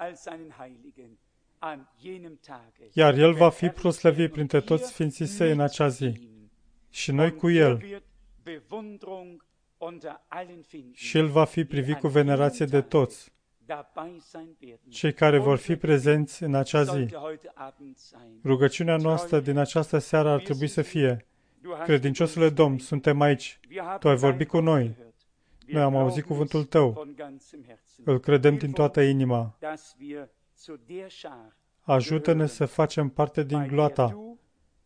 iar El va fi proslăvit printre toți Sfinții Săi în acea zi. Și noi cu El. Și El va fi privit cu venerație de toți cei care vor fi prezenți în acea zi. Rugăciunea noastră din această seară ar trebui să fie: credinciosule Domn, suntem aici. Tu ai vorbit cu noi. Noi am auzit cuvântul Tău. Îl credem din toată inima. Ajută-ne să facem parte din gloata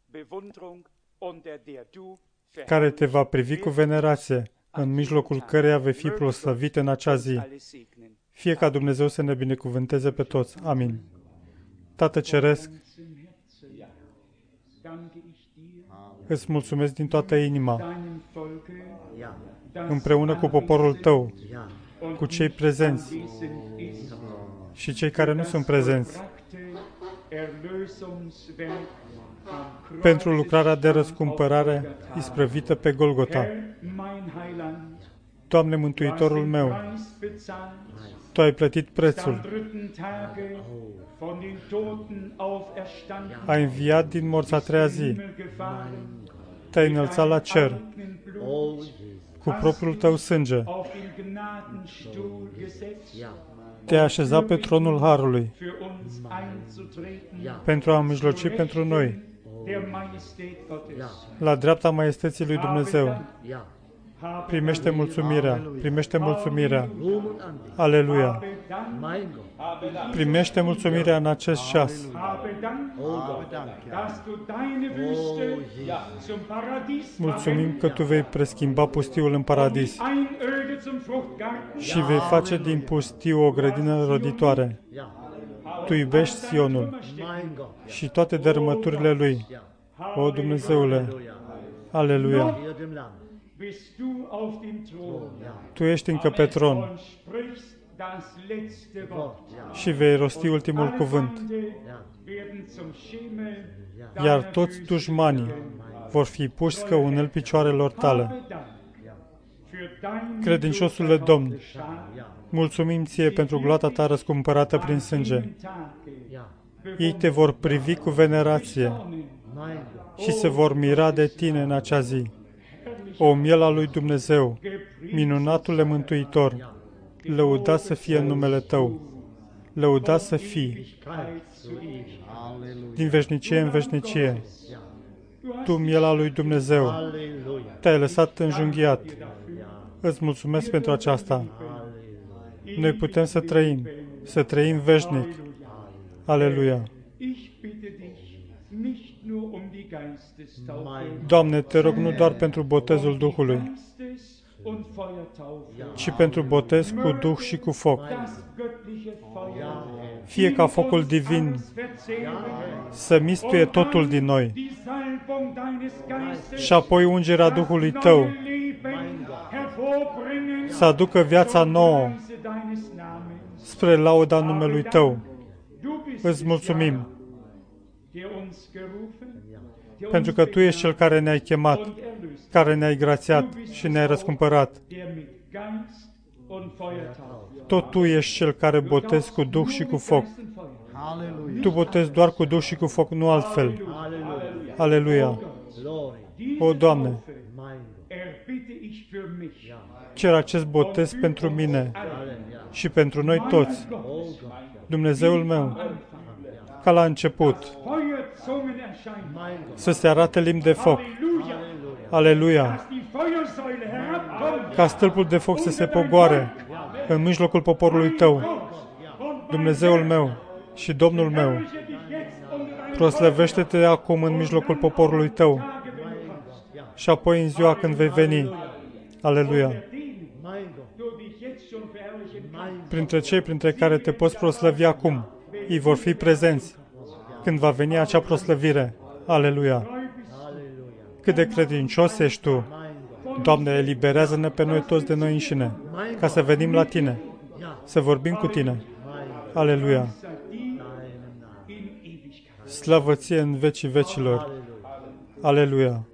care Te va privi cu venerație, în mijlocul căreia vei fi proslăvit în acea zi. Fie ca Dumnezeu să ne binecuvânteze pe toți. Amin. Tată Ceresc, îți mulțumesc din toată inima, împreună cu poporul Tău, cu cei prezenți și cei care nu sunt prezenți, pentru lucrarea de răscumpărare isprăvită pe Golgota. Doamne, Mântuitorul meu, Tu ai plătit prețul. Ai înviat din morți a treia zi. Te-ai înălțat la cer cu propriul Tău sânge. Te-ai așezat pe tronul Harului pentru a mijloci pentru noi la dreapta maiestății lui Dumnezeu. Primește mulțumirea, primește mulțumirea. Aleluia! Primește mulțumirea în acest ceas. Mulțumim că Tu vei preschimba pustiul în paradis și vei face din pustiu o grădină roditoare. Tu iubești Sionul și toate dărâmăturile lui. O, Dumnezeule! Aleluia! Tu ești încă pe tron și vei rosti ultimul cuvânt, iar toți dușmanii vor fi puși scăunel picioarelor Tale. Credinciosule Domn, mulțumim Ție pentru gloata Ta răscumpărată prin sânge. Ei Te vor privi cu venerație și se vor mira de Tine în acea zi. O miel lui Dumnezeu, minunatule Mântuitor, lăudat să fie în numele Tău, lăudat să fii din veșnicie în veșnicie. Tu, miela lui Dumnezeu, Te-ai lăsat înjunghiat. Îți mulțumesc pentru aceasta. Noi putem să trăim, să trăim veșnic. Aleluia! Doamne, Te rog nu doar pentru botezul Duhului, ci pentru botez cu Duh și cu foc. Fie ca focul divin să mistuie totul din noi și apoi ungerea Duhului Tău să aducă viața nouă spre lauda numelui Tău. Îți mulțumim Pentru că Tu ești Cel care ne-ai chemat, care ne-ai grațiat și ne-ai răscumpărat. Tot Tu ești Cel care botezi cu Duh și cu foc. Tu botezi doar cu Duh și cu foc, nu altfel. Aleluia! O, Doamne, cer acest botez pentru mine și pentru noi toți. Dumnezeul meu, ca la început, să se arate limbi de foc. Aleluia! Ca stâlpul de foc să se pogoare în mijlocul poporului Tău. Dumnezeul meu și Domnul meu, proslăvește-te acum în mijlocul poporului Tău și apoi în ziua când vei veni. Aleluia! Printre cei printre care Te poți proslăvi acum, ei vor fi prezenți când va veni acea proslăvire. Aleluia! Cât de credincios ești Tu! Doamne, eliberează-ne pe noi toți de noi înșine, ca să venim la Tine, să vorbim cu Tine. Aleluia! Slavă Ție în vecii vecilor! Aleluia!